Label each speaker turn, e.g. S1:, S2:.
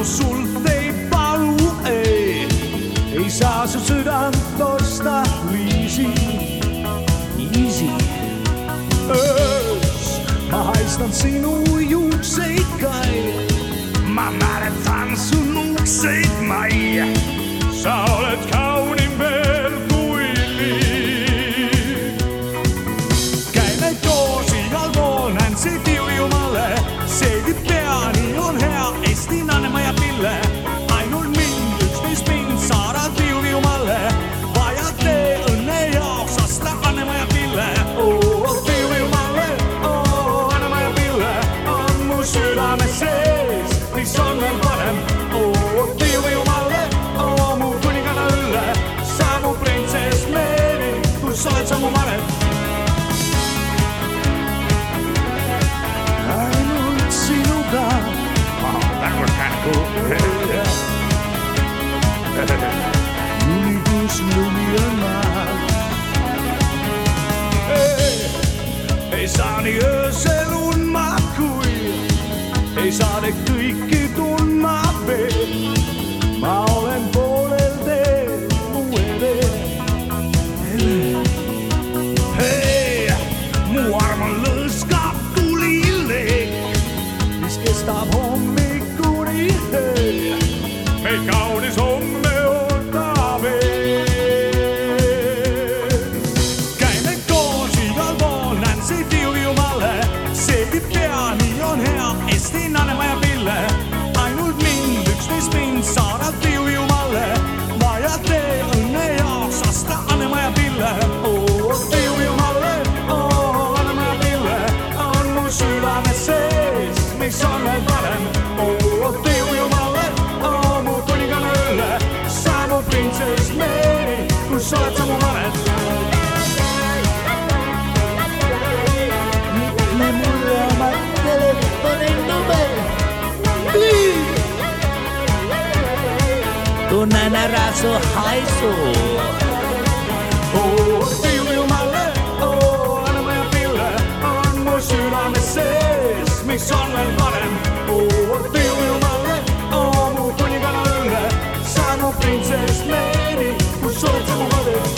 S1: sult ei palu, ei saa su südant osta liisi. Easy. Öös ma haistan sinu juukseid kai, ma mäletan su nuukseid mai. Sa oled kaunim veel kui liiv. Käime koos igal pool, näen see Tiiu-Jumalle, seedib peani, on hea Eesti Nanema ja Pille. Ainult mind, üksteist mind, saarad Tiiu-Jumalle, vaja tee õnne jaoks asta Annema ja Pille. Tiiu-Jumalle, Annema ja Pille on mu südame sees, mis on veel parem. Tiiu-Jumalle, mu kuninganna Ülle, sa mu printsess Meeri, kus oled sa mu vanem. Ainult sinuga. That was kind of cool. Lumi, kus lumi on maal. Ei saa nii öösel unma, kui ei saa te kõiki tundma veel. Ma olen poolel teel, uuel teel. Hei, mu arm on lõõskab tulileek, mis kestab hommikuni. Meil kaunis homme ootab veel. Käime koos igal pool, näen see Tiiu-Jumalle, seedib peani, on hea Eesti Nanema ja Pille. Ainult mind, üksteist mind, saarad Tiiu-Jumalle, vaja tee õnne jaoks asta Annema ja Pille. Tiiu-Jumalle, Annema ja Pille on mu südame sees, mis on veel parem. Tiiu-Jumalle, mu kuninganna Ülle, sa mu printsess Meeri, kus oled sa mu vanem.
S2: Ütle mulle oma telefoni number. Tunnen ära su haisu.
S1: Tiiu-Jumalle, Annema ja Pille on mu südame sees, mis on veel parem. Tiiu-Jumalle, mu kuninganna Ülle, sa mu printsess Meeri, kus oled sa mu vanem.